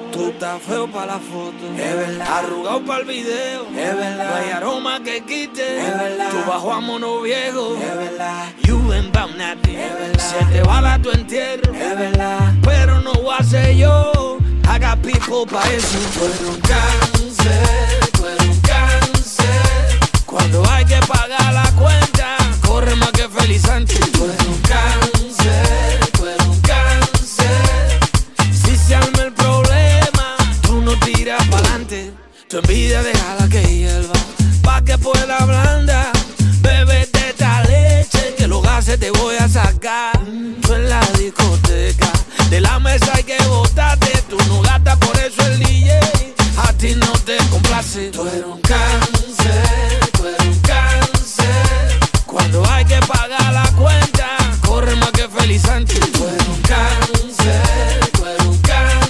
Tú estás feo pa' la foto, es verdad. arrugado pa' el video, Es verdad. no hay aroma que quite, Es verdad. tú bajo a mono viejo, Es verdad. you ain't bout nothing, Es verdad. se te va la tu entierro, Es verdad. pero no voy a ser yo, I got people pa' eso. Tú eres un cáncer, tú eres un cáncer. Cuando hay que pagar la cuenta, corre más que Feliz Sánchez. Tú eres un cáncer, tú eres un cáncer. Si se arma el problema, tú no tiras pa'lante. Tu envidia déjala que hierva, pa' que pueda ablandar. Bébete esta leche, que los gases te voy a sacar. Tú en la discoteca, de la mesa hay que botarte. Tú no gastas, por eso el DJ a ti no te complace. Tú eres un cáncer, tú eres un cáncer. Cuando hay que pagar la cuenta, corre más que Feliz Sánchez. Tú eres un cáncer, tú eres un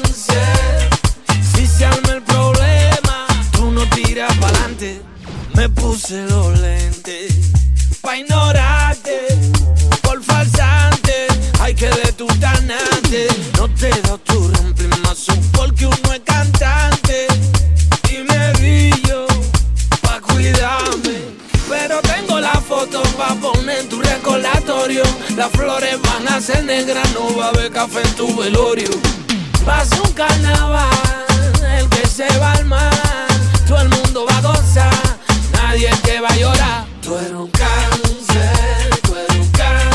cáncer. Si se arma el problema, tú no tiras pa'lante. Me puse los lentes pa' ignorarte, por falsante. Hay que de tu tanante. No te da tu reemplazo porque uno es cantante. Y me brillo pa' cuidarme, pero tengo la foto pa' poner en tu recordatorio. Las flores van a ser negras, no va a haber café en tu velorio. Va a ser un carnaval, el que se va al mar, todo el mundo va a gozar, nadie te va a llorar. Tú eres un cáncer, tú eres un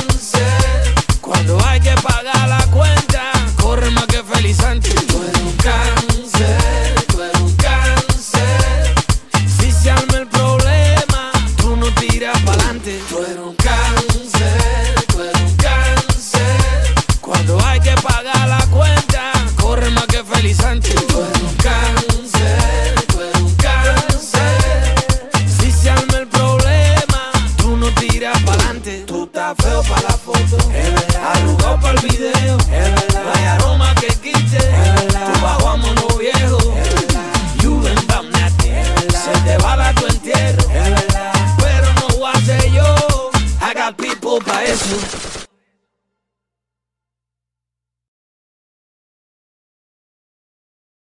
cáncer. Cuando hay que pagar la cuenta, corre más que Feliz Sánchez. Tú eres un cáncer, tú eres un cáncer. Si se arma el problema, tú no tiras pa'lante. Tú eres un cáncer, tú eres un cáncer. Cuando hay que pagar la cuenta, corre más que Feliz Sánchez. Tú eres un cáncer, tú eres un cáncer. Si se arma el problema, tú no tiras pa'lante. Tú estás feo pa' la foto, Es verdad. arrugado pa' el video, Es verdad. no hay aroma que quite, verdad. tú bajo a mono viejo, Es verdad. you ain't bout nothing, verdad. se te va la tu entierro, Es verdad. pero no voy a ser yo, I got people pa' eso.